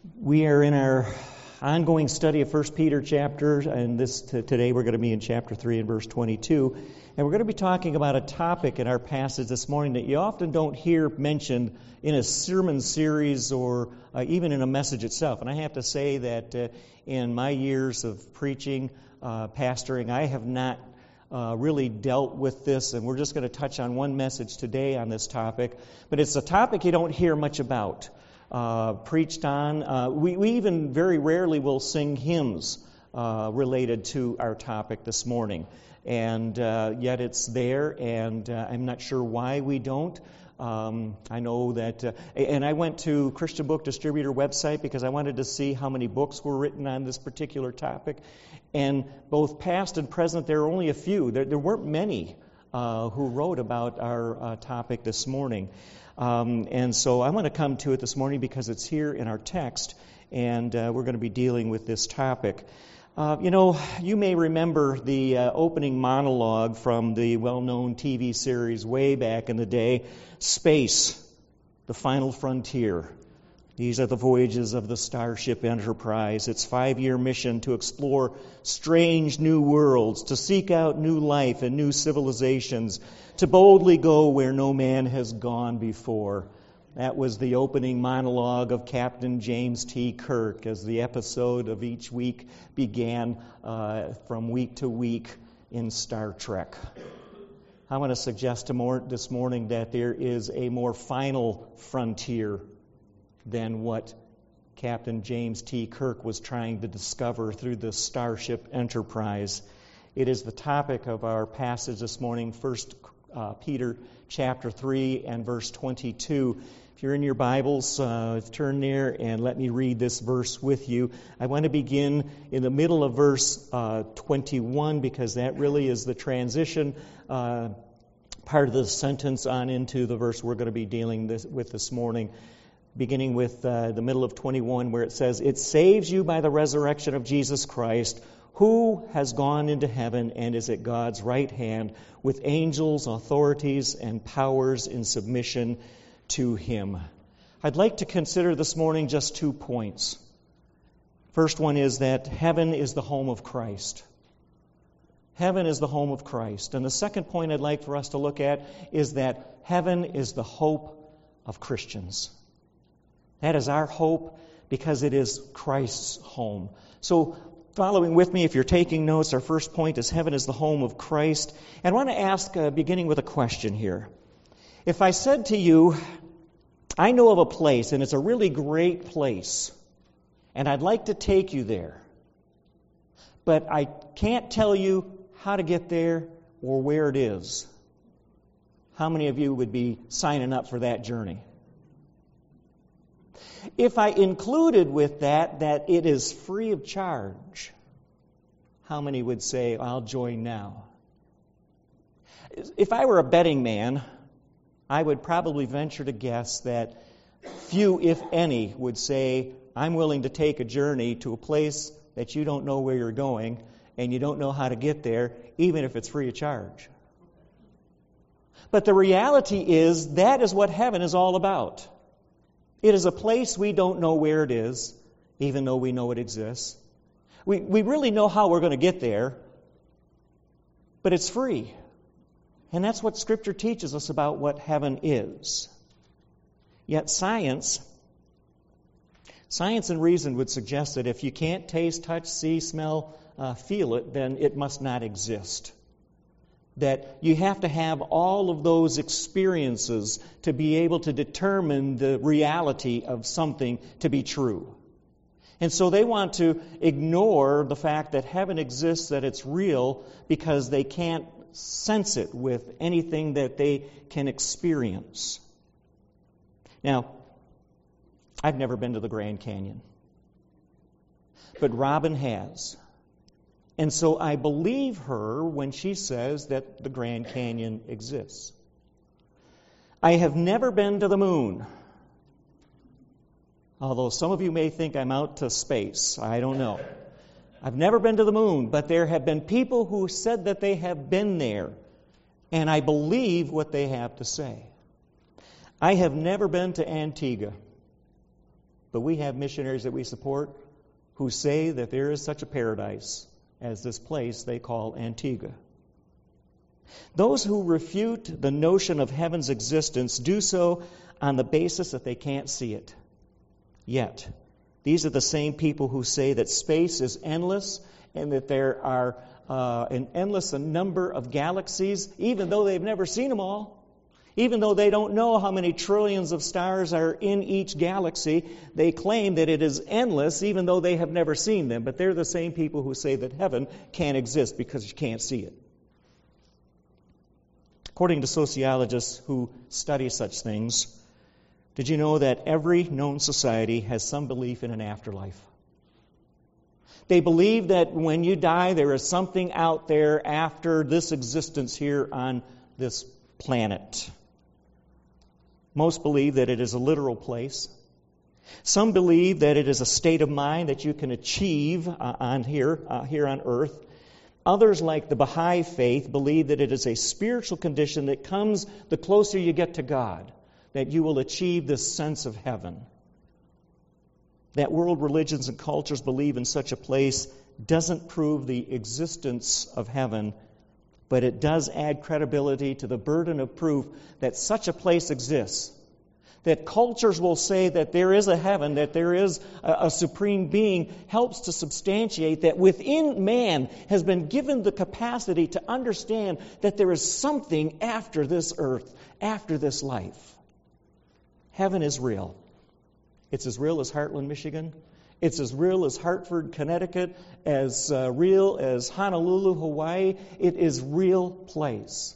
We are in our ongoing study of 1 Peter chapter, and today we're going to be in chapter 3 and verse 22. And we're going to be talking about a topic in our passage this morning that you often don't hear mentioned in a sermon series or even in a message itself. And I have to say that in my years of preaching, pastoring, I have not really dealt with this, and we're just going to touch on one message today on this topic. But it's a topic you don't hear much about. Preached on. We even very rarely will sing hymns related to our topic this morning. And yet it's there, and I'm not sure why we don't. I know that, and I went to Christian Book Distributor website because I wanted to see how many books were written on this particular topic. And both past and present, there are only a few. There weren't many who wrote about our topic this morning. And so I want to come to it this morning because it's here in our text, and we're going to be dealing with this topic. You may remember the opening monologue from the well-known TV series way back in the day, Space, the Final Frontier. These are the voyages of the Starship Enterprise, its 5-year mission to explore strange new worlds, to seek out new life and new civilizations, to boldly go where no man has gone before. That was the opening monologue of Captain James T. Kirk as the episode of each week began from week to week in Star Trek. I want to suggest this morning that there is a more final frontier than what Captain James T. Kirk was trying to discover through the Starship Enterprise. It is the topic of our passage this morning, 1 Peter chapter 3 and verse 22. If you're in your Bibles, turn there and let me read this verse with you. I want to begin in the middle of verse 21 because that really is the transition part of the sentence on into the verse we're going to be dealing with this morning. Beginning with the middle of 21 where it says, "It saves you by the resurrection of Jesus Christ, who has gone into heaven and is at God's right hand with angels, authorities, and powers in submission to Him." I'd like to consider this morning just 2 points. First one is that heaven is the home of Christ. Heaven is the home of Christ. And the second point I'd like for us to look at is that heaven is the hope of Christians. That is our hope because it is Christ's home. So, following with me, if you're taking notes, our first point is heaven is the home of Christ. And I want to ask, beginning with a question here. If I said to you, I know of a place, and it's a really great place, and I'd like to take you there, but I can't tell you how to get there or where it is, how many of you would be signing up for that journey? If I included with that it is free of charge, how many would say, I'll join now? If I were a betting man, I would probably venture to guess that few, if any, would say, I'm willing to take a journey to a place that you don't know where you're going and you don't know how to get there, even if it's free of charge. But the reality is that is what heaven is all about. It is a place we don't know where it is, even though we know it exists. We really know how we're going to get there, but it's free. And that's what Scripture teaches us about what heaven is. Yet science and reason would suggest that if you can't taste, touch, see, smell, feel it, then it must not exist. That you have to have all of those experiences to be able to determine the reality of something to be true. And so they want to ignore the fact that heaven exists, that it's real, because they can't sense it with anything that they can experience. Now, I've never been to the Grand Canyon, but Robin has. And so I believe her when she says that the Grand Canyon exists. I have never been to the moon. Although some of you may think I'm out to space. I don't know. I've never been to the moon, but there have been people who said that they have been there. And I believe what they have to say. I have never been to Antigua. But we have missionaries that we support who say that there is such a paradise as this place they call Antigua. Those who refute the notion of heaven's existence do so on the basis that they can't see it. Yet, these are the same people who say that space is endless and that there are an endless number of galaxies, even though they've never seen them all. Even though they don't know how many trillions of stars are in each galaxy, they claim that it is endless, even though they have never seen them. But they're the same people who say that heaven can't exist because you can't see it. According to sociologists who study such things, did you know that every known society has some belief in an afterlife? They believe that when you die, there is something out there after this existence here on this planet. Most believe that it is a literal place. Some believe that it is a state of mind that you can achieve here on earth. Others, like the Baha'i faith, believe that it is a spiritual condition that comes the closer you get to God, that you will achieve this sense of heaven. That world religions and cultures believe in such a place doesn't prove the existence of heaven, but it does add credibility to the burden of proof that such a place exists. That cultures will say that there is a heaven, that there is a supreme being, helps to substantiate that within man has been given the capacity to understand that there is something after this earth, after this life. Heaven is real. It's as real as Heartland, Michigan. It's as real as Hartford, Connecticut, as real as Honolulu, Hawaii. It is real place.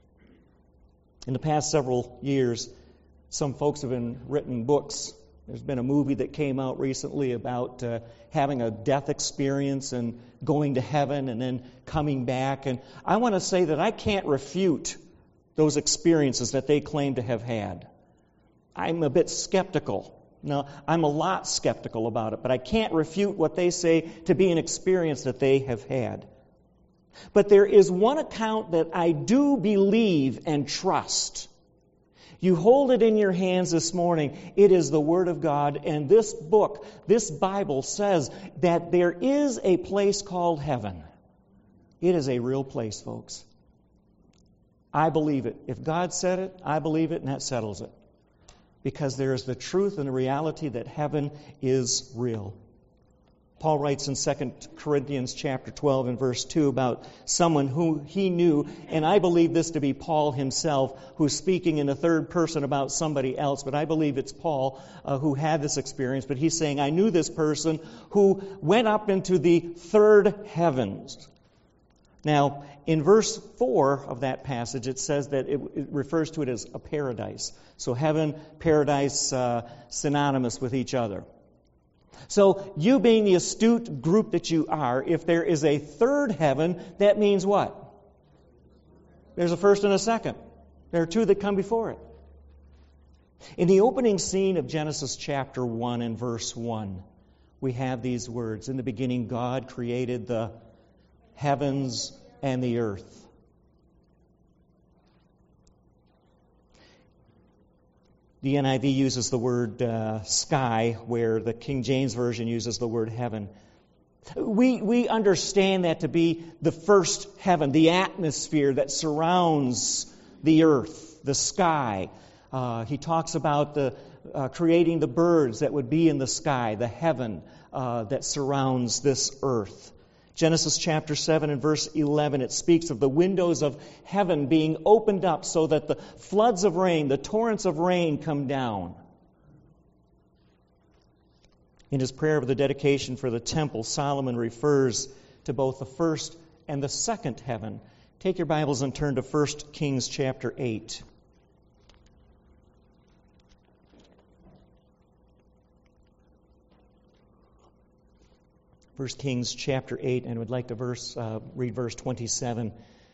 In the past several years, some folks have written books. There's been a movie that came out recently about having a death experience and going to heaven and then coming back. And I want to say that I can't refute those experiences that they claim to have had. I'm a bit skeptical. No, I'm a lot skeptical about it, but I can't refute what they say to be an experience that they have had. But there is one account that I do believe and trust. You hold it in your hands this morning. It is the Word of God, and this book, this Bible, says that there is a place called heaven. It is a real place, folks. I believe it. If God said it, I believe it, and that settles it. Because there is the truth and the reality that heaven is real. Paul writes in 2 Corinthians chapter 12 and verse 2 about someone who he knew, and I believe this to be Paul himself, who's speaking in the third person about somebody else, but I believe it's Paul who had this experience. But he's saying, I knew this person who went up into the third heavens. Now, in verse 4 of that passage, it says that it refers to it as a paradise. So heaven, paradise, synonymous with each other. So you being the astute group that you are, if there is a third heaven, that means what? There's a first and a second. There are two that come before it. In the opening scene of Genesis chapter 1 and verse 1, we have these words. In the beginning, God created the heavens and the earth. The NIV uses the word sky, where the King James Version uses the word heaven. We understand that to be the first heaven, the atmosphere that surrounds the earth, the sky. He talks about creating the birds that would be in the sky, the heaven that surrounds this earth. Genesis chapter 7 and verse 11, it speaks of the windows of heaven being opened up so that the floods of rain, the torrents of rain come down. In his prayer of the dedication for the temple, Solomon refers to both the first and the second heaven. Take your Bibles and turn to 1 Kings chapter 8. 1 Kings chapter 8, and would like to read verse 27.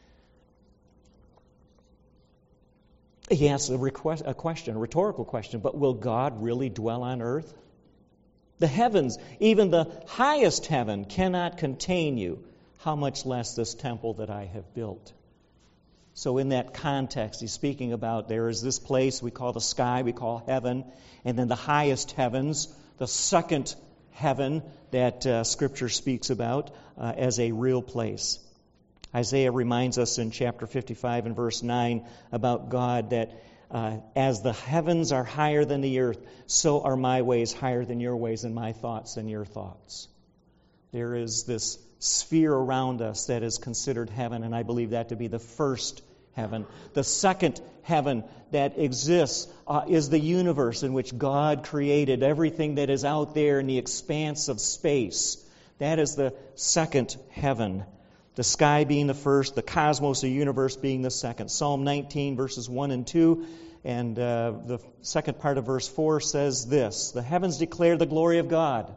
He asks a rhetorical question, but will God really dwell on earth? The heavens, even the highest heaven, cannot contain you. How much less this temple that I have built? So in that context, he's speaking about there is this place we call the sky, we call heaven, and then the highest heavens, the second heaven that Scripture speaks about as a real place. Isaiah reminds us in chapter 55 and verse 9 about God that as the heavens are higher than the earth, so are my ways higher than your ways, and my thoughts than your thoughts. There is this sphere around us that is considered heaven, and I believe that to be the first heaven. The second heaven that exists is the universe in which God created everything that is out there in the expanse of space. That is the second heaven. The sky being the first, the cosmos, the universe being the second. Psalm 19, verses 1 and 2, and the second part of verse 4 says this: the heavens declare the glory of God.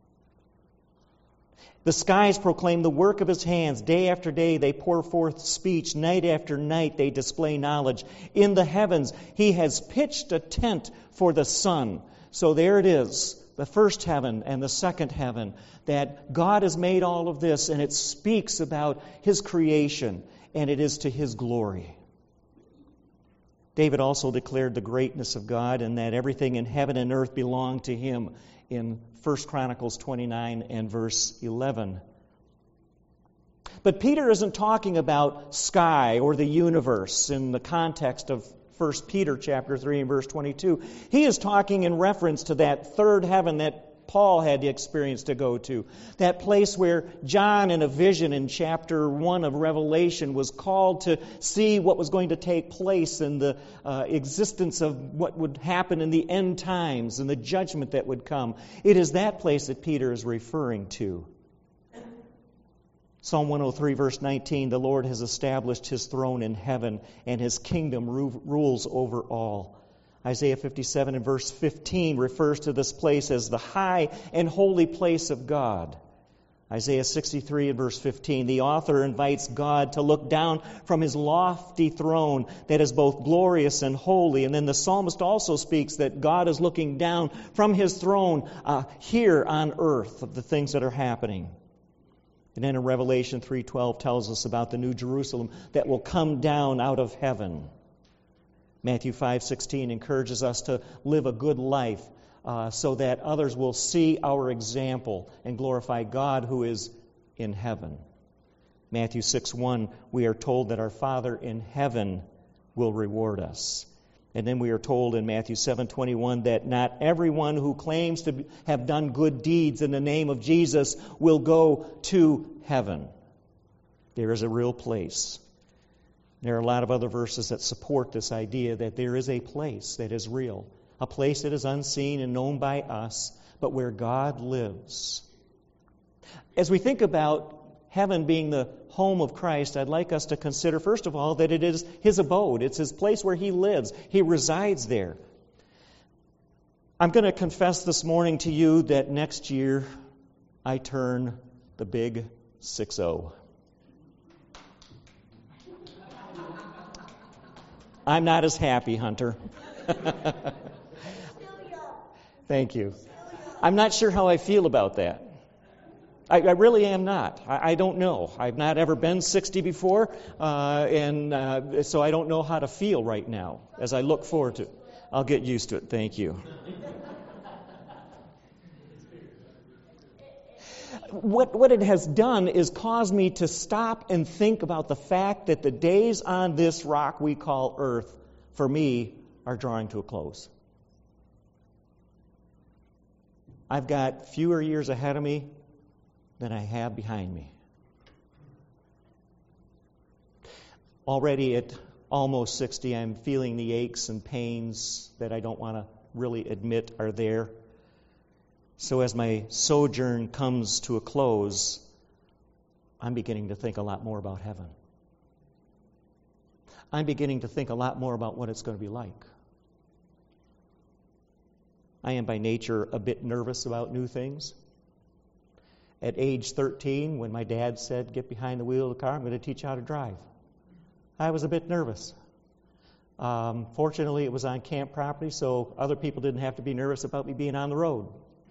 The skies proclaim the work of His hands. Day after day they pour forth speech. Night after night they display knowledge. In the heavens He has pitched a tent for the sun. So there it is, the first heaven and the second heaven, that God has made all of this, and it speaks about His creation, and it is to His glory. David also declared the greatness of God and that everything in heaven and earth belonged to Him in 1 Chronicles 29 and verse 11. But Peter isn't talking about sky or the universe in the context of 1 Peter chapter 3 and verse 22. He is talking in reference to that third heaven that Paul had the experience to go to. That place where John, in a vision in chapter 1 of Revelation, was called to see what was going to take place in the existence of what would happen in the end times and the judgment that would come. It is that place that Peter is referring to. Psalm 103, verse 19, the Lord has established His throne in heaven, and His kingdom rules over all. Isaiah 57 and verse 15 refers to this place as the high and holy place of God. Isaiah 63 and verse 15, the author invites God to look down from His lofty throne that is both glorious and holy. And then the psalmist also speaks that God is looking down from His throne here on earth of the things that are happening. And then in Revelation 3:12 tells us about the New Jerusalem that will come down out of heaven. Matthew 5:16 encourages us to live a good life so that others will see our example and glorify God who is in heaven. Matthew 6:1, we are told that our Father in heaven will reward us. And then we are told in Matthew 7:21 that not everyone who claims to have done good deeds in the name of Jesus will go to heaven. There is a real place. There are a lot of other verses that support this idea that there is a place that is real, a place that is unseen and known by us, but where God lives. As we think about heaven being the home of Christ, I'd like us to consider, first of all, that it is His abode. It's His place where He lives. He resides there. I'm going to confess this morning to you that next year I turn the big 6-0. I'm not as happy, Hunter. Thank you. I'm not sure how I feel about that. I really am not. I don't know. I've not ever been 60 before, and so I don't know how to feel right now as I look forward to it. I'll get used to it. Thank you. What it has done is caused me to stop and think about the fact that the days on this rock we call earth, for me, are drawing to a close. I've got fewer years ahead of me than I have behind me. Already at almost 60, I'm feeling the aches and pains that I don't want to really admit are there. So as my sojourn comes to a close, I'm beginning to think a lot more about heaven. I'm beginning to think a lot more about what it's going to be like. I am by nature a bit nervous about new things. At age 13, when my dad said, "Get behind the wheel of the car, I'm going to teach you how to drive," I was a bit nervous. Fortunately, it was on camp property, so other people didn't have to be nervous about me being on the road.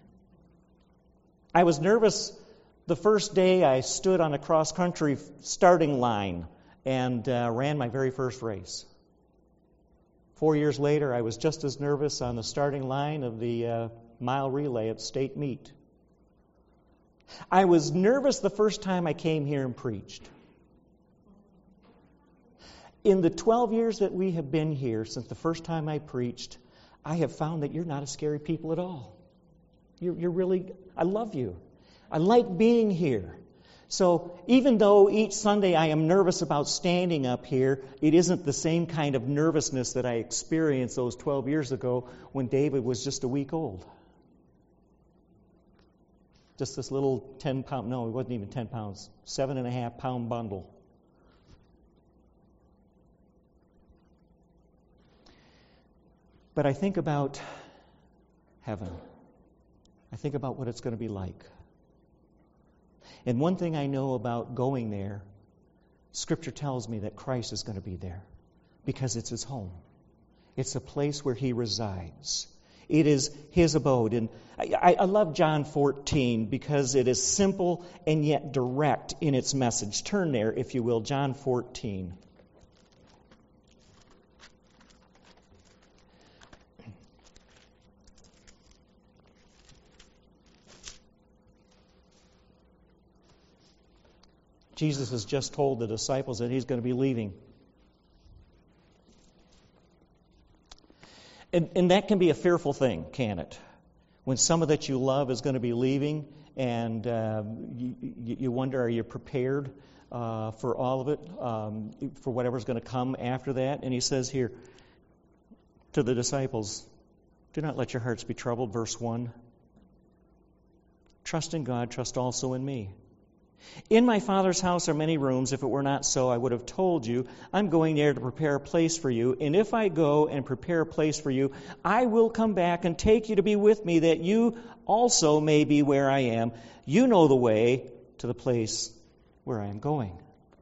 I was nervous the first day I stood on a cross-country starting line and ran my very first race. 4 years later, I was just as nervous on the starting line of the mile relay at state meet. I was nervous the first time I came here and preached. In the 12 years that we have been here, since the first time I preached, I have found that you're not a scary people at all. You're really, I love you. I like being here. So even though each Sunday I am nervous about standing up here, it isn't the same kind of nervousness that I experienced those 12 years ago when David was just a week old. Just this little 10-pound, no, it wasn't even 10 pounds, 7.5-pound bundle. But I think about heaven. I think about what it's going to be like. And one thing I know about going there, Scripture tells me that Christ is going to be there because it's His home. It's a place where He resides. It is His abode. And I love John 14 because it is simple and yet direct in its message. Turn there, if you will, John 14. Jesus has just told the disciples that He's going to be leaving. And that can be a fearful thing, can it? When someone that you love is going to be leaving and you wonder, are you prepared for all of it, for whatever's going to come after that? And He says here to the disciples, do not let your hearts be troubled, verse 1. Trust in God, trust also in me. In my Father's house are many rooms. If it were not so, I would have told you. I'm going there to prepare a place for you. And if I go and prepare a place for you, I will come back and take you to be with me, that you also may be where I am. You know the way to the place where I am going.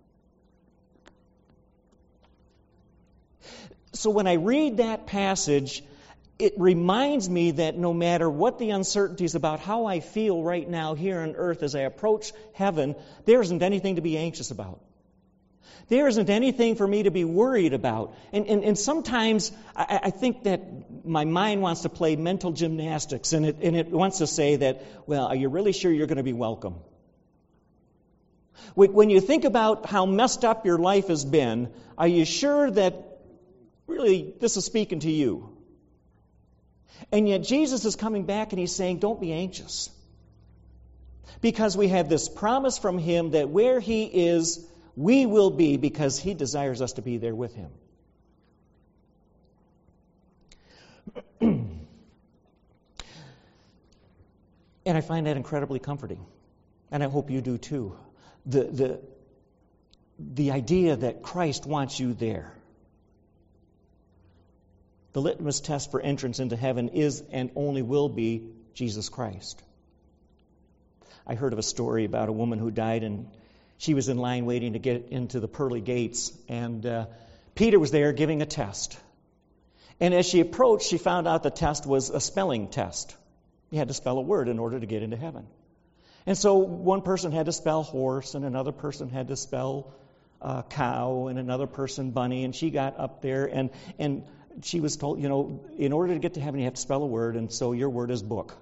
So when I read that passage, it reminds me that no matter what the uncertainties about how I feel right now here on earth as I approach heaven, there isn't anything to be anxious about. There isn't anything for me to be worried about. And sometimes I think that my mind wants to play mental gymnastics, and it wants to say that, well, are you really sure you're going to be welcome? When you think about how messed up your life has been, are you sure that really this is speaking to you? And yet Jesus is coming back and He's saying, don't be anxious. Because we have this promise from Him that where He is, we will be, because He desires us to be there with Him. And I find that incredibly comforting. And I hope you do too. The idea that Christ wants you there. The litmus test for entrance into heaven is and only will be Jesus Christ. I heard of a story about a woman who died, and she was in line waiting to get into the pearly gates, and Peter was there giving a test. And as she approached, she found out the test was a spelling test. You had to spell a word in order to get into heaven. And so one person had to spell horse, and another person had to spell cow, and another person bunny, and she got up there, and she was told, in order to get to heaven, you have to spell a word, and so your word is book.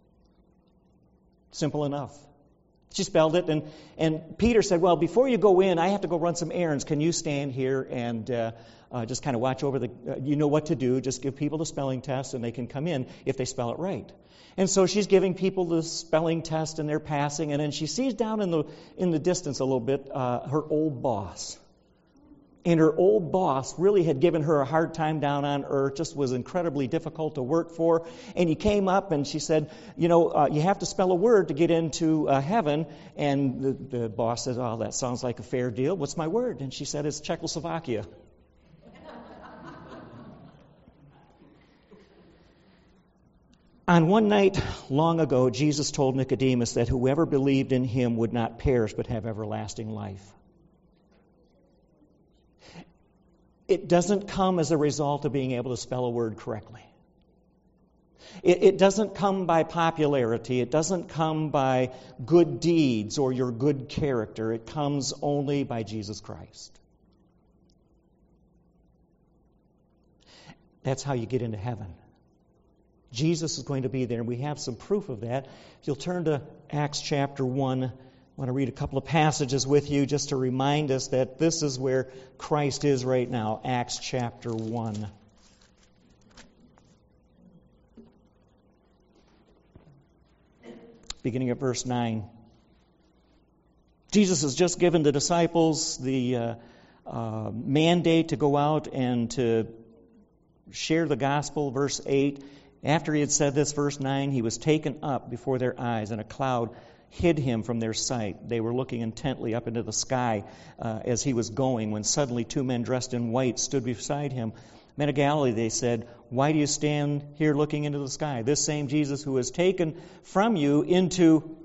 Simple enough. She spelled it, and Peter said, well, before you go in, I have to go run some errands. Can you stand here and just kind of watch over you know what to do. Just give people the spelling test, and they can come in if they spell it right. And so she's giving people the spelling test, and they're passing, and then she sees down in the distance a little bit her old boss. And her old boss really had given her a hard time down on earth, just was incredibly difficult to work for. And he came up and she said, you have to spell a word to get into heaven. And the boss said, oh, that sounds like a fair deal. What's my word? And she said, it's Czechoslovakia. On one night long ago, Jesus told Nicodemus that whoever believed in Him would not perish but have everlasting life. It doesn't come as a result of being able to spell a word correctly. It doesn't come by popularity. It doesn't come by good deeds or your good character. It comes only by Jesus Christ. That's how you get into heaven. Jesus is going to be there, and we have some proof of that. If you'll turn to Acts chapter 1, I want to read a couple of passages with you just to remind us that this is where Christ is right now. Acts chapter 1. Beginning at verse 9. Jesus has just given the disciples the mandate to go out and to share the gospel. Verse 8. After he had said this, verse 9, he was taken up before their eyes, and a cloud hid him from their sight. They were looking intently up into the sky as he was going, when suddenly two men dressed in white stood beside him. Men of Galilee, they said, why do you stand here looking into the sky? This same Jesus who was taken from you into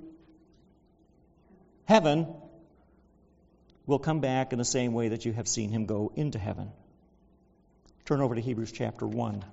heaven will come back in the same way that you have seen him go into heaven. Turn over to Hebrews chapter 1.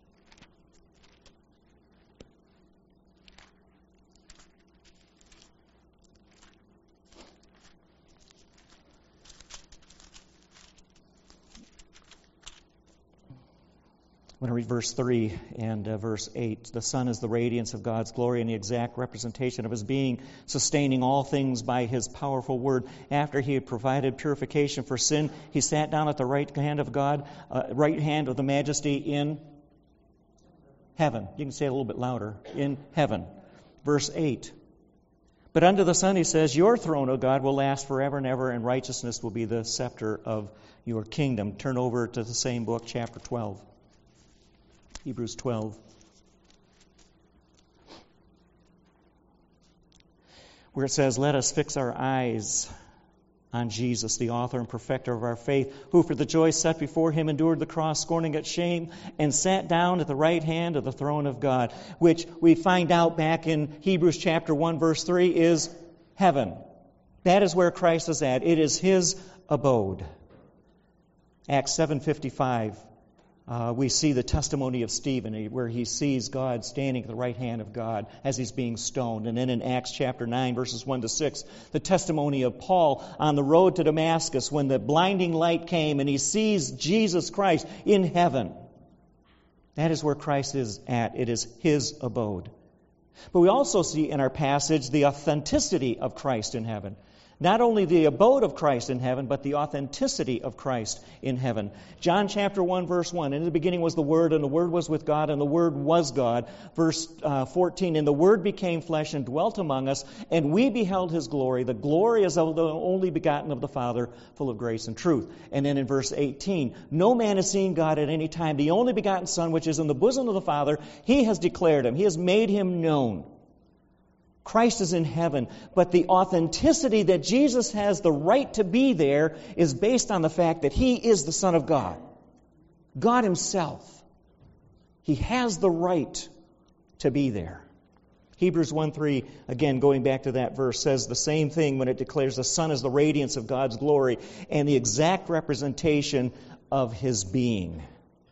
I'm going to read verse 3 and verse 8. The Son is the radiance of God's glory and the exact representation of his being, sustaining all things by his powerful word. After he had provided purification for sin, he sat down at the right hand of God, right hand of the majesty in heaven. You can say it a little bit louder. In heaven. Verse 8. But unto the Son he says, your throne, O God, will last forever and ever, and righteousness will be the scepter of your kingdom. Turn over to the same book, chapter 12. Hebrews 12. Where it says, let us fix our eyes on Jesus, the author and perfecter of our faith, who for the joy set before him endured the cross, scorning its shame, and sat down at the right hand of the throne of God, which we find out back in Hebrews chapter 1, verse 3, is heaven. That is where Christ is at. It is his abode. Acts 7:55. We see the testimony of Stephen, where he sees God standing at the right hand of God as he's being stoned. And then in Acts chapter 9, verses 1 to 6, the testimony of Paul on the road to Damascus when the blinding light came and he sees Jesus Christ in heaven. That is where Christ is at. It is his abode. But we also see in our passage the authenticity of Christ in heaven. Not only the abode of Christ in heaven, but the authenticity of Christ in heaven. John chapter 1, verse 1, in the beginning was the Word, and the Word was with God, and the Word was God. Verse 14, and the Word became flesh and dwelt among us, and we beheld his glory. The glory is of the only begotten of the Father, full of grace and truth. And then in verse 18, no man has seen God at any time. The only begotten Son, which is in the bosom of the Father, he has declared him. He has made him known. Christ is in heaven, but the authenticity that Jesus has the right to be there is based on the fact that he is the Son of God. God himself. He has the right to be there. Hebrews 1:3, again, going back to that verse, says the same thing when it declares the Son is the radiance of God's glory and the exact representation of his being.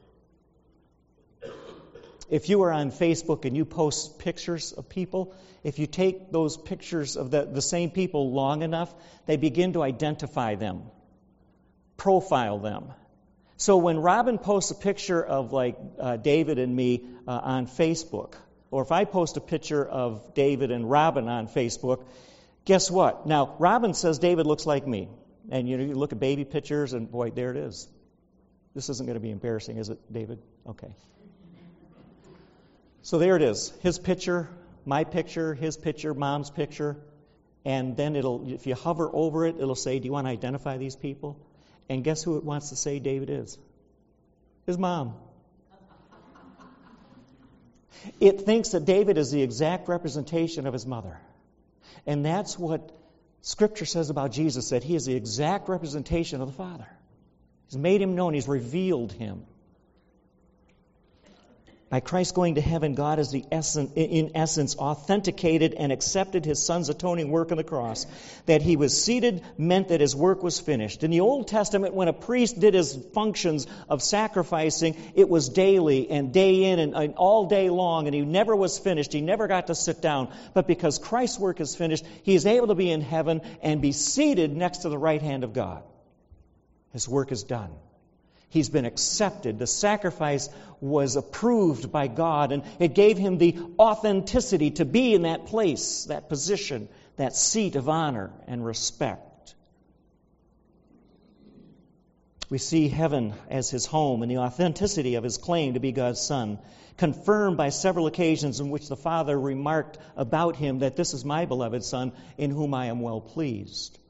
If you are on Facebook and you post pictures of people, if you take those pictures of the same people long enough, they begin to identify them, profile them. So when Robin posts a picture of David and me on Facebook, or if I post a picture of David and Robin on Facebook, guess what? Now, Robin says David looks like me. And you look at baby pictures and boy, there it is. This isn't going to be embarrassing, is it, David? Okay. So there it is. His picture, my picture, his picture, mom's picture. And then if you hover over it, it'll say, do you want to identify these people? And guess who it wants to say David is? His mom. It thinks that David is the exact representation of his mother. And that's what Scripture says about Jesus, that he is the exact representation of the Father. He's made him known. He's revealed him. By Christ going to heaven, God is in essence authenticated and accepted his Son's atoning work on the cross. That he was seated meant that his work was finished. In the Old Testament, when a priest did his functions of sacrificing, it was daily and day in and all day long, and he never was finished. He never got to sit down. But because Christ's work is finished, he is able to be in heaven and be seated next to the right hand of God. His work is done. He's been accepted. The sacrifice was approved by God, and it gave him the authenticity to be in that place, that position, that seat of honor and respect. We see heaven as his home and the authenticity of his claim to be God's Son, confirmed by several occasions in which the Father remarked about him that this is my beloved Son in whom I am well pleased.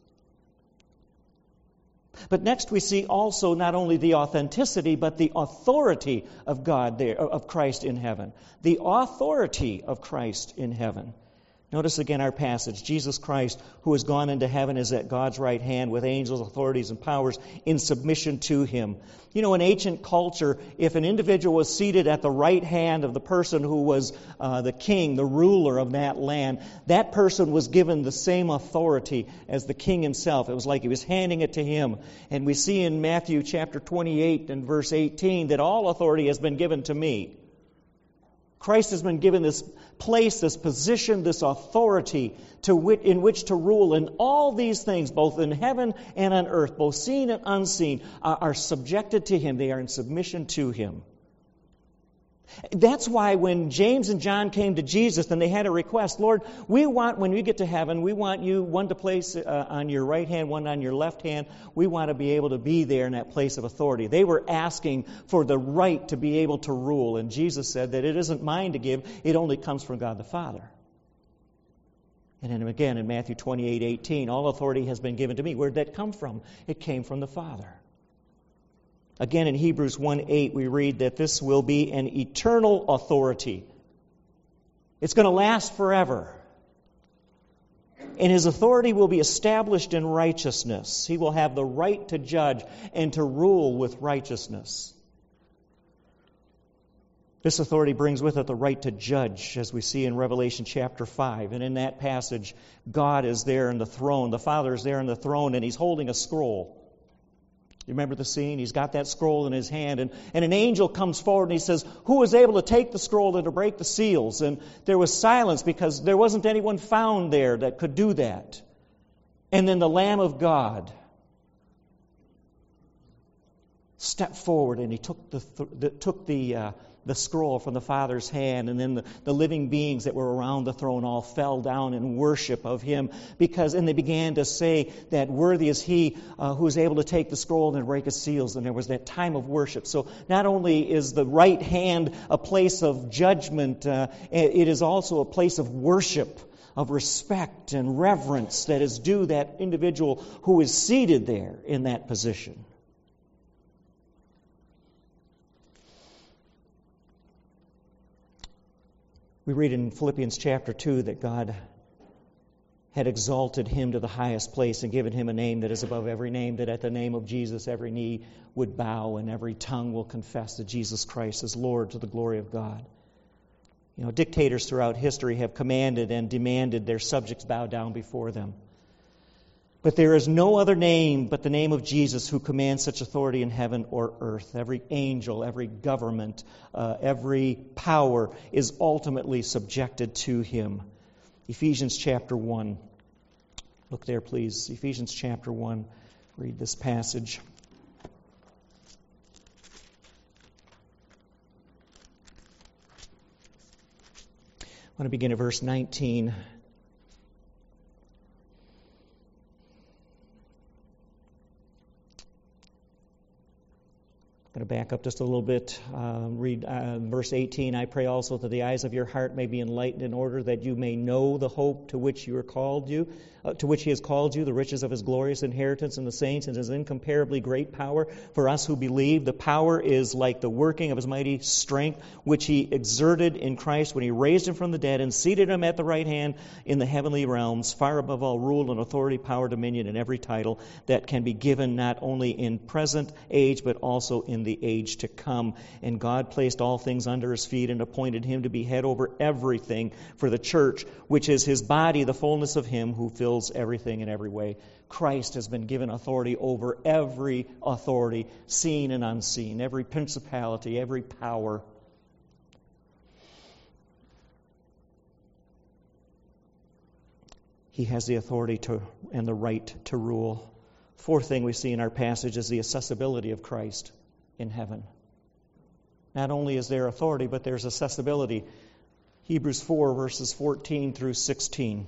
But next we see also not only the authenticity, but the authority of God there, of Christ in heaven. The authority of Christ in heaven. Notice again our passage. Jesus Christ, who has gone into heaven, is at God's right hand with angels, authorities, and powers in submission to him. You know, in ancient culture, if an individual was seated at the right hand of the person who was the king, the ruler of that land, that person was given the same authority as the king himself. It was like he was handing it to him. And we see in Matthew chapter 28 and verse 18 that all authority has been given to me. Christ has been given this place, this position, this authority in which to rule. And all these things, both in heaven and on earth, both seen and unseen, are subjected to him. They are in submission to him. That's why when James and John came to Jesus and they had a request, Lord, we want, when we get to heaven, we want you one to place on your right hand, one on your left hand. We want to be able to be there in that place of authority. They were asking for the right to be able to rule. And Jesus said that it isn't mine to give, it only comes from God the Father. And then again in Matthew 28:18, all authority has been given to me. Where did that come from? It came from the Father. Again, in Hebrews 1:8, we read that this will be an eternal authority. It's going to last forever. And his authority will be established in righteousness. He will have the right to judge and to rule with righteousness. This authority brings with it the right to judge, as we see in Revelation chapter 5. And in that passage, God is there in the throne. The Father is there in the throne, and he's holding a scroll. You remember the scene? He's got that scroll in his hand, and an angel comes forward and he says, who was able to take the scroll and to break the seals? And there was silence because there wasn't anyone found there that could do that. And then the Lamb of God stepped forward and he took the scroll from the Father's hand, and then the living beings that were around the throne all fell down in worship of him, and they began to say that worthy is he who is able to take the scroll and break its seals. And there was that time of worship. So not only is the right hand a place of judgment, it is also a place of worship, of respect and reverence that is due that individual who is seated there in that position. We read in Philippians chapter 2 that God had exalted him to the highest place and given him a name that is above every name, that at the name of Jesus every knee would bow and every tongue will confess that Jesus Christ is Lord, to the glory of God. You know, dictators throughout history have commanded and demanded their subjects bow down before them. But there is no other name but the name of Jesus who commands such authority in heaven or earth. Every angel, every government, every power is ultimately subjected to him. Ephesians chapter 1. Look there, please. Ephesians chapter 1. Read this passage. I want to begin at verse 19. I'm going to back up just a little bit. Read verse 18. I pray also that the eyes of your heart may be enlightened, in order that you may know the hope to which he has called you, the riches of his glorious inheritance in the saints, and his incomparably great power for us who believe. The power is like the working of his mighty strength, which he exerted in Christ when he raised him from the dead and seated him at the right hand in the heavenly realms, far above all rule and authority, power, dominion, and every title that can be given, not only in present age, but also in the age to come. And God placed all things under his feet and appointed him to be head over everything for the church, which is his body, the fullness of him who fills everything in every way. Christ has been given authority over every authority, seen and unseen, every principality, every power. He has the authority and the right to rule. Fourth thing we see in our passage is the accessibility of Christ. in heaven. Not only is there authority, but there's accessibility. Hebrews 4, verses 14 through 16.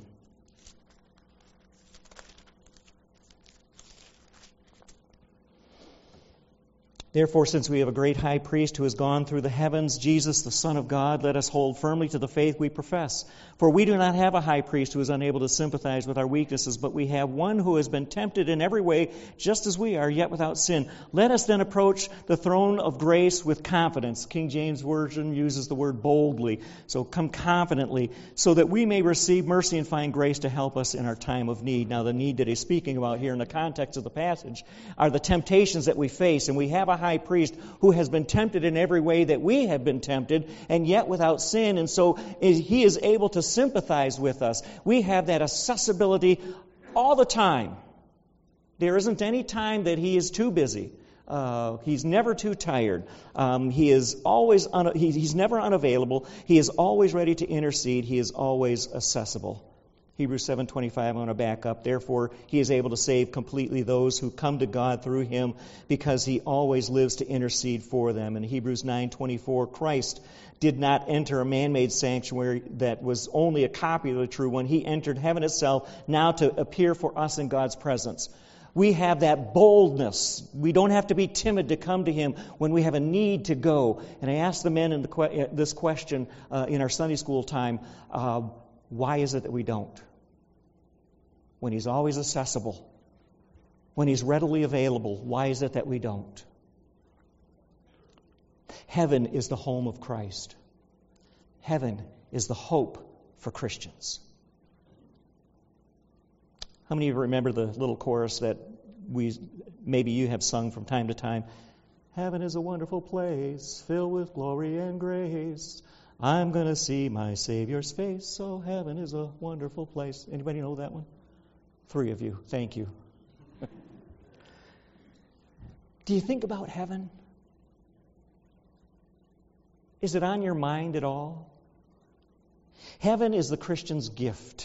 Therefore, since we have a great high priest who has gone through the heavens, Jesus, the Son of God, let us hold firmly to the faith we profess. For we do not have a high priest who is unable to sympathize with our weaknesses, but we have one who has been tempted in every way, just as we are, yet without sin. Let us then approach the throne of grace with confidence. King James Version uses the word boldly. So come confidently, so that we may receive mercy and find grace to help us in our time of need. Now, the need that he's speaking about here in the context of the passage are the temptations that we face, and we have a high priest who has been tempted in every way that we have been tempted, and yet without sin, and so he is able to sympathize with us. We have that accessibility all the time. There isn't any time that he is too busy. He's never too tired. He is always he's never unavailable. He is always ready to intercede. He is always accessible. Hebrews 7:25, I'm going to back up. Therefore, he is able to save completely those who come to God through him, because he always lives to intercede for them. In Hebrews 9:24, Christ did not enter a man-made sanctuary that was only a copy of the true one. He entered heaven itself now to appear for us in God's presence. We have that boldness. We don't have to be timid to come to him when we have a need to go. And I asked the men in this question in our Sunday school time, why is it that we don't? When he's always accessible, when he's readily available, why is it that we don't? Heaven is the home of Christ. Heaven is the hope for Christians. How many of you remember the little chorus that maybe you have sung from time to time? Heaven is a wonderful place, filled with glory and grace. I'm going to see my Savior's face, so heaven is a wonderful place. Anybody know that one? 3 of you. Thank you. Do you think about heaven? Is it on your mind at all? Heaven is the Christian's gift.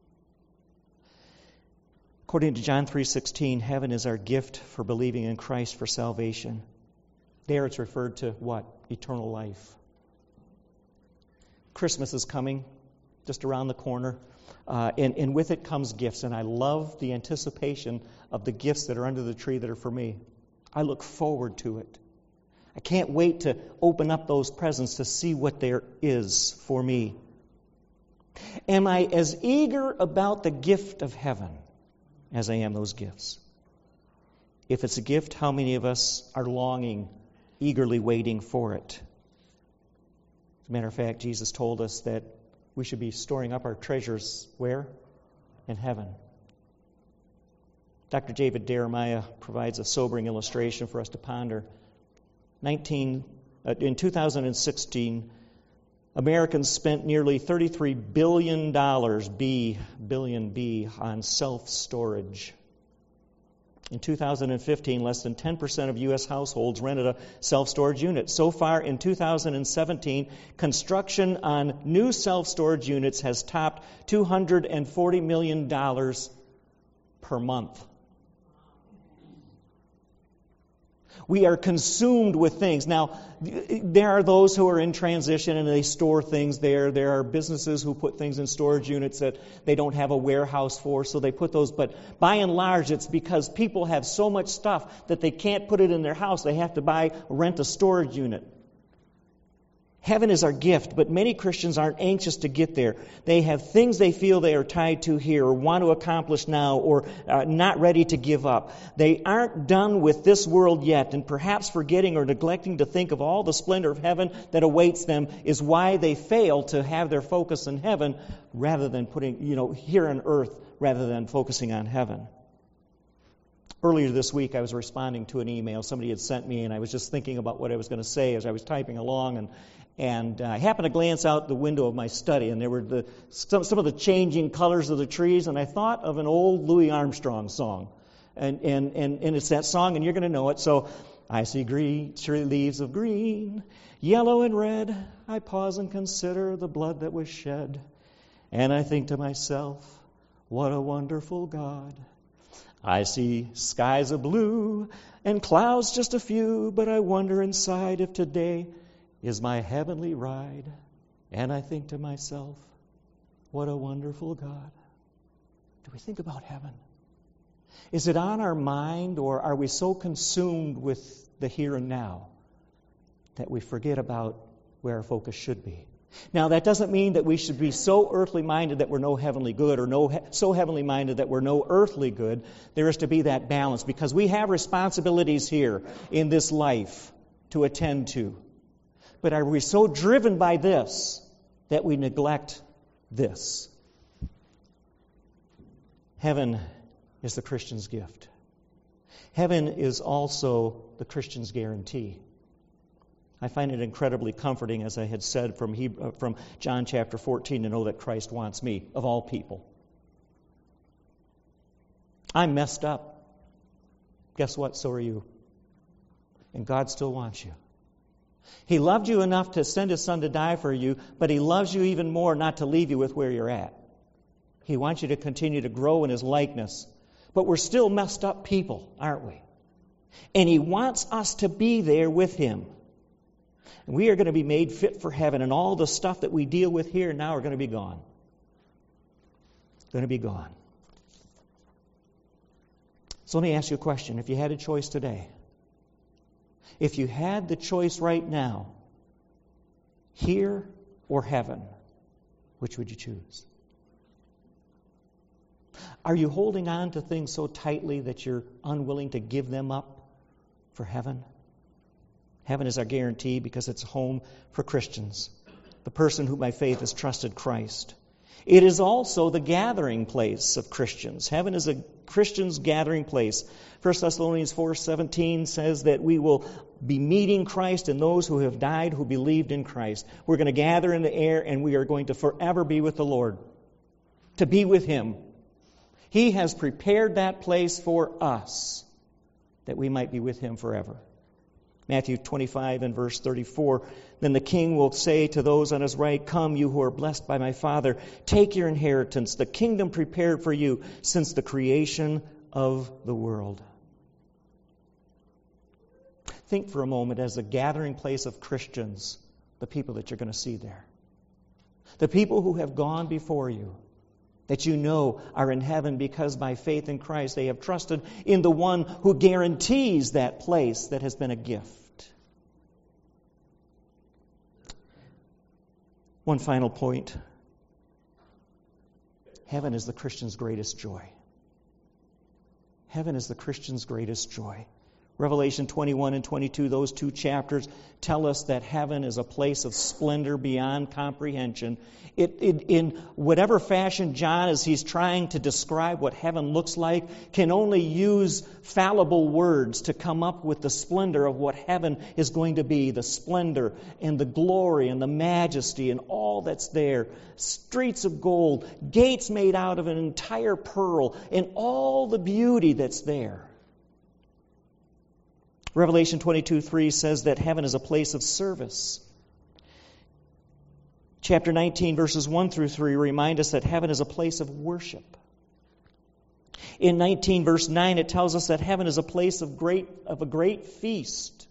According to John 3:16, heaven is our gift for believing in Christ for salvation. There it's referred to what? Eternal life. Christmas is coming, just around the corner, and with it comes gifts, and I love the anticipation of the gifts that are under the tree that are for me. I look forward to it. I can't wait to open up those presents to see what there is for me. Am I as eager about the gift of heaven as I am those gifts? If it's a gift, how many of us are longing, eagerly waiting for it? As a matter of fact, Jesus told us that we should be storing up our treasures where? In heaven. Dr. David Jeremiah provides a sobering illustration for us to ponder. In 2016, Americans spent nearly $33 billion, billion, on self-storage. In 2015, less than 10% of U.S. households rented a self-storage unit. So far in 2017, construction on new self-storage units has topped $240 million per month. We are consumed with things. Now, there are those who are in transition and they store things there. There are businesses who put things in storage units that they don't have a warehouse for, so they put those. But by and large, it's because people have so much stuff that they can't put it in their house. They have to rent a storage unit. Heaven is our gift, but many Christians aren't anxious to get there. They have things they feel they are tied to here or want to accomplish now or not ready to give up. They aren't done with this world yet, and perhaps forgetting or neglecting to think of all the splendor of heaven that awaits them is why they fail to have their focus in heaven rather than putting, here on earth rather than focusing on heaven. Earlier this week, I was responding to an email somebody had sent me, and I was just thinking about what I was going to say as I was typing along, and I happened to glance out the window of my study, and there were some of the changing colors of the trees, and I thought of an old Louis Armstrong song, and it's that song, and you're going to know it. So, I see green leaves of green, yellow and red. I pause and consider the blood that was shed, and I think to myself, what a wonderful God. I see skies of blue and clouds just a few, but I wonder inside if today is my heavenly ride. And I think to myself, what a wonderful God. Do we think about heaven? Is it on our mind, or are we so consumed with the here and now that we forget about where our focus should be? Now, that doesn't mean that we should be so earthly minded that we're no heavenly good, or so heavenly minded that we're no earthly good. There is to be that balance, because we have responsibilities here in this life to attend to. But are we so driven by this that we neglect this? Heaven is the Christian's gift. Heaven is also the Christian's guarantee. I find it incredibly comforting, as I had said, from John chapter 14, to know that Christ wants me, of all people. I'm messed up. Guess what? So are you. And God still wants you. He loved you enough to send His Son to die for you, but He loves you even more not to leave you with where you're at. He wants you to continue to grow in His likeness. But we're still messed up people, aren't we? And He wants us to be there with Him. And we are going to be made fit for heaven, and all the stuff that we deal with here now are going to be gone. Going to be gone. So let me ask you a question. If you had a choice today, if you had the choice right now, here or heaven, which would you choose? Are you holding on to things so tightly that you're unwilling to give them up for heaven? Heaven is our guarantee because it's a home for Christians, the person who by faith has trusted Christ. It is also the gathering place of Christians. Heaven is a Christian's gathering place. 1 Thessalonians 4:17 says that we will be meeting Christ and those who have died who believed in Christ. We're going to gather in the air, and we are going to forever be with the Lord, to be with Him. He has prepared that place for us, that we might be with Him forever. Matthew 25 and verse 34, then the king will say to those on his right, come, you who are blessed by my Father, take your inheritance, the kingdom prepared for you since the creation of the world. Think for a moment as a gathering place of Christians, the people that you're going to see there. The people who have gone before you, that you know are in heaven because by faith in Christ they have trusted in the one who guarantees that place that has been a gift. One final point. Heaven is the Christian's greatest joy. Heaven is the Christian's greatest joy. Revelation 21 and 22, those two chapters tell us that heaven is a place of splendor beyond comprehension. In whatever fashion John, as he's trying to describe what heaven looks like, can only use fallible words to come up with the splendor of what heaven is going to be, the splendor and the glory and the majesty and all that's there. Streets of gold, gates made out of an entire pearl, and all the beauty that's there. Revelation 22:3 says that heaven is a place of service. Chapter 19, verses 1 through 3 remind us that heaven is a place of worship. In 19, verse 9, it tells us that heaven is a place of a great feast.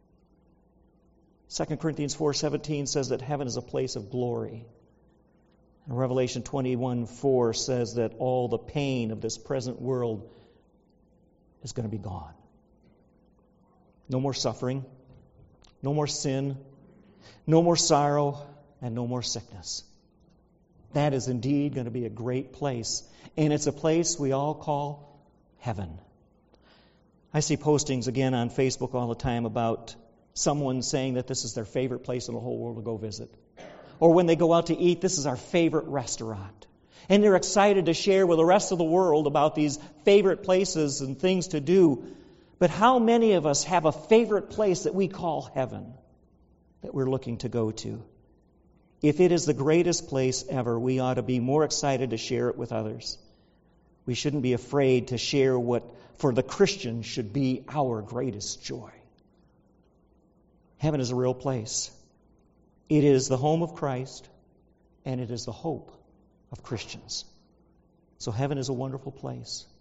2 Corinthians 4:17 says that heaven is a place of glory. And Revelation 21:4 says that all the pain of this present world is going to be gone. No more suffering, no more sin, no more sorrow, and no more sickness. That is indeed going to be a great place. And it's a place we all call heaven. I see postings again on Facebook all the time about someone saying that this is their favorite place in the whole world to go visit. Or when they go out to eat, this is our favorite restaurant. And they're excited to share with the rest of the world about these favorite places and things to do. But how many of us have a favorite place that we call heaven that we're looking to go to? If it is the greatest place ever, we ought to be more excited to share it with others. We shouldn't be afraid to share what, for the Christian, should be our greatest joy. Heaven is a real place. It is the home of Christ, and it is the hope of Christians. So heaven is a wonderful place.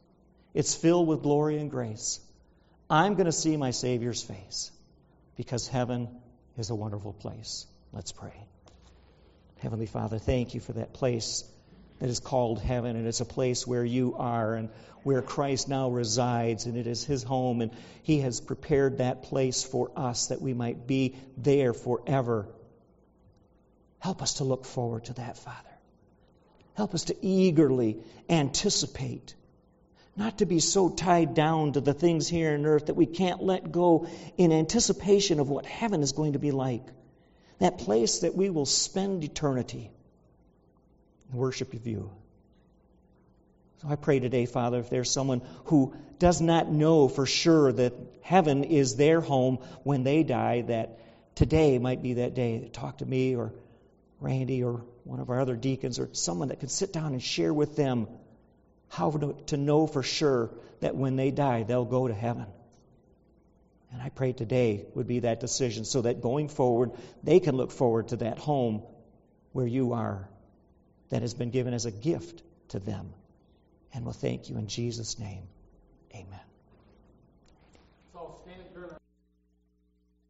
It's filled with glory and grace. I'm going to see my Savior's face because heaven is a wonderful place. Let's pray. Heavenly Father, thank you for that place that is called heaven, and it's a place where you are and where Christ now resides, and it is his home, and he has prepared that place for us that we might be there forever. Help us to look forward to that, Father. Help us to eagerly anticipate, not to be so tied down to the things here on earth that we can't let go in anticipation of what heaven is going to be like. That place that we will spend eternity in worship of you. So I pray today, Father, if there's someone who does not know for sure that heaven is their home when they die, that today might be that day. Talk to me or Randy or one of our other deacons or someone that could sit down and share with them how to know for sure that when they die, they'll go to heaven. And I pray today would be that decision so that going forward, they can look forward to that home where you are, that has been given as a gift to them. And we'll thank you in Jesus' name. Amen.